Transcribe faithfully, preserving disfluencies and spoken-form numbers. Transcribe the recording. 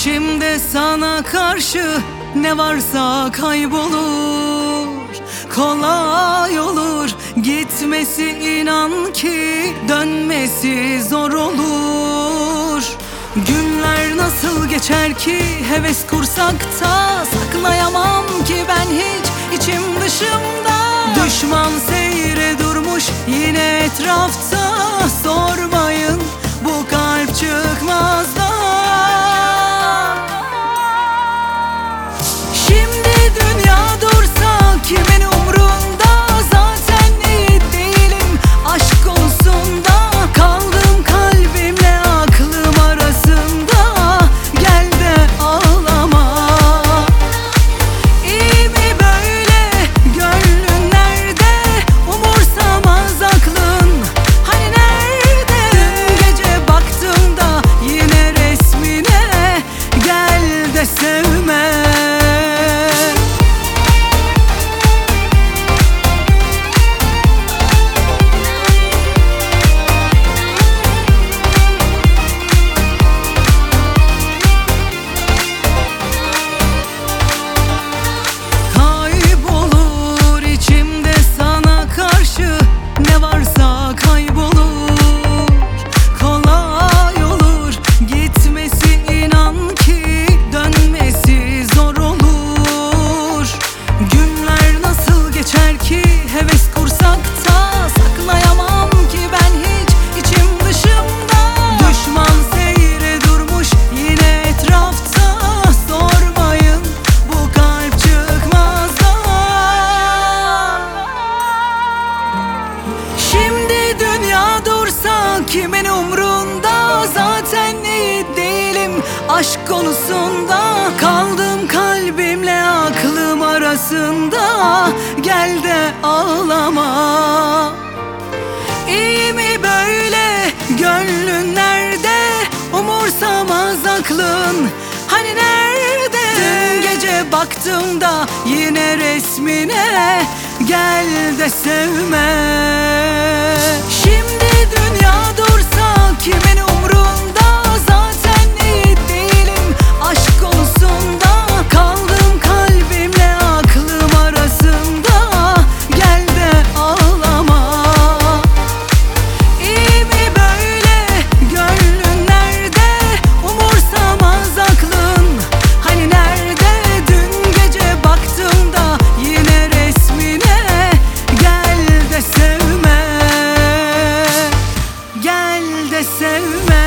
İçimde sana karşı ne varsa kaybolur. Kolay olur gitmesi, inan ki dönmesi zor olur. Günler nasıl geçer ki heves kursakta, saklayamam ki ben hiç içim dışımda. Düşman seyre durmuş yine etrafta, sormayın bu kalp çıkmazdan. Şimdi dünya dursa kimin umrunda, zaten iyi değilim aşk konusunda. Kaldım kalbimle aklım arasında, gel de ağlama. İyi mi böyle, gönlün nerede, umursamaz aklın hani nerede? Dün gece baktığımda yine resmine, gel de sevme. Kimin umrunda, zaten iyi değilim aşk konusunda. Kaldım kalbimle aklım arasında, gel de ağlama. İyi mi böyle, gönlün nerede, umursamaz aklın hani nerede? Dün gece baktığımda yine resmine, gel de sevme. Şimdi dünya dursa kimin umrunda, zaten iyi değilim aşk konusunda. Kaldım kalbimle aklım arasında, gel de ağlama. İyi mi böyle, gönlün nerede, umursamaz aklın hani nerede? Dün gece baktığımda yine resmine, gel de sevme. Gel de sevme.